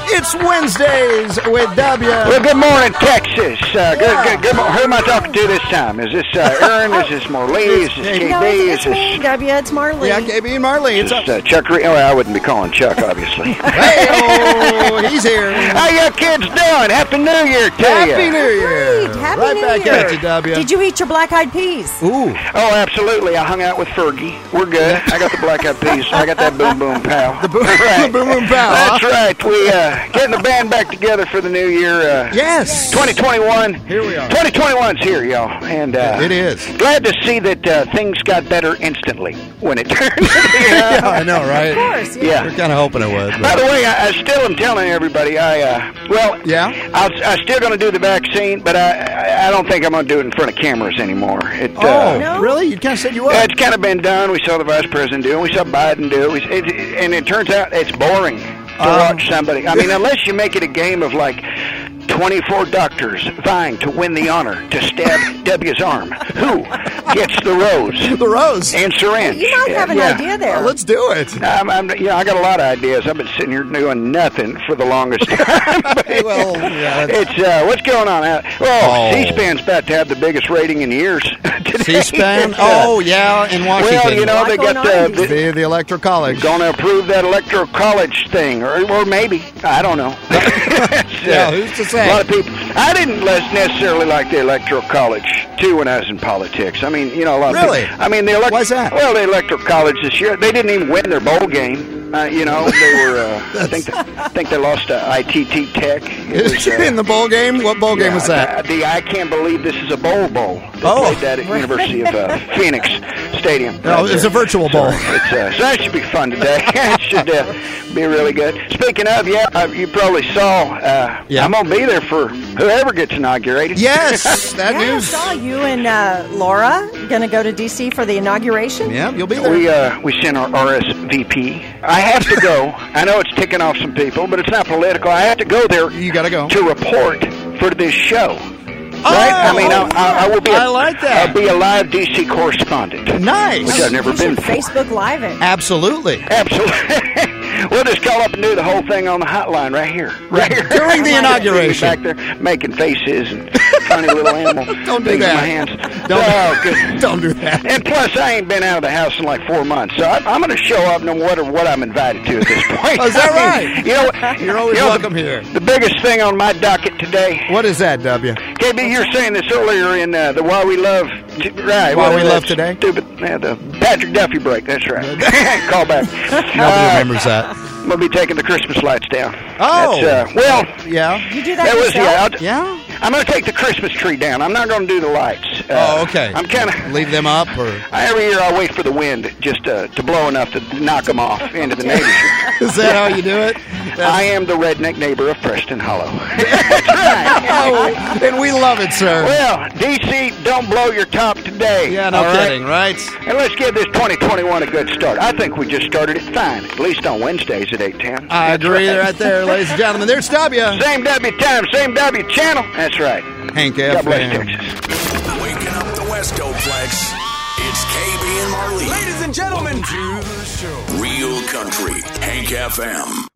It's Wednesdays with W. Well, good morning, Texas. Good morning. Who am I talking to this time? Is this Aaron? Is this Marley? Is this KB? No, it's me, W. It's Marley. Yeah, KB and Marley. It's Is this Chuck? I wouldn't be calling Chuck, obviously. Hey, he's here. How you kids doing? Happy New Year to you. Happy New Year. Great. Happy right New back Year. at you, W. Did you eat your black-eyed peas? Ooh. Oh, absolutely. I hung out with Fergie. We're good. I got the black-eyed peas. I got that boom boom pow. The boom boom pow. That's right. We getting the band back together for the new year. Yes. 2021. Here we are. 2021's here, y'all. And It is. glad to see that things got better instantly when it turned. Yeah, I know, right? Of course, Yeah. We're kind of hoping it would. By the way, I still am telling everybody, Yeah? I'm still going to do the vaccine, but I don't think I'm going to do it in front of cameras anymore. No? Really? You kind of said you would. It's kind of been done. We saw the vice president do it. We saw Biden do it. And it turns out it's boring to watch somebody. I mean, unless you make it a game of like 24 doctors vying to win the honor to stab W's arm. Who gets the rose? The rose. And syringe. You might have an idea there. Let's do it. I got a lot of ideas. I've been sitting here doing nothing for the longest time. Well, yeah. It's what's going on? C-SPAN's about to have the biggest rating in years. today. C-SPAN? in Washington. Well, you know, they got the Electoral College. going to approve that Electoral College thing, or maybe I don't know. Yeah, who's to say? A lot of people. I didn't necessarily like the Electoral College too when I was in politics. I mean, you know, a lot of Really? people. I mean, Why's that? Well, the Electoral College this year, they didn't even win their bowl game. You know, they were. I think they lost to ITT Tech. It was, in the bowl game? What bowl game was that? The I can't believe this is a bowl. They played that at University of Phoenix Stadium. No, it's a virtual bowl. So that should be fun today. It should be really good. Speaking of, you probably saw. I'm gonna be there for whoever gets inaugurated. Yes, that I news. saw you and Laura going to go to D.C. for the inauguration. Yeah, you'll be there. We sent our RSVP. I have to go. I know it's ticking off some people, but it's not political. I have to go there. You got to go. To report for this show. Right? I mean, I will be. I like that. I'll be a live DC correspondent. Nice. Which I've never You been should before. Facebook Live it. Absolutely. Absolutely. We'll just call up and do the whole thing on the hotline right here. Right here. During the inauguration. Back there making faces and funny little animal Don't do things that. in my hands. Don't, don't do that. And plus, I ain't been out of the house in like 4 months, so I'm going to show up no matter what I'm invited to at this point. Oh, is that right? You know, You're always welcome here. The biggest thing on my docket today. What is that, W? KB, you were saying this earlier in the Why We Love. Right. Why We Love Today? Stupid. The Patrick Duffy break. That's right. Call back. Nobody remembers that. I'm going to be taking the Christmas lights down. Oh. That's, Yeah. You do that yourself? Yeah? I'm going to take the Christmas tree down. I'm not going to do the lights. Okay. I'm kind of... Leave them up, or... Every year I wait for the wind just to blow enough to knock them off into the neighbor's yard. Is that how you do it? I am the redneck neighbor of Preston Hollow. That's right. Oh, and we love it, sir. Well, D.C., don't blow your top today. Yeah, no kidding, right? And let's give this 2021 a good start. I think we just started it fine, at least on Wednesdays at 8:10. I agree right there, ladies and gentlemen. There's W. Same W time, same W channel. That's right. Hank God bless FM. Texas. Waking up the West Oplex. It's KB and Marley. Ladies and gentlemen, Real country. Hank FM.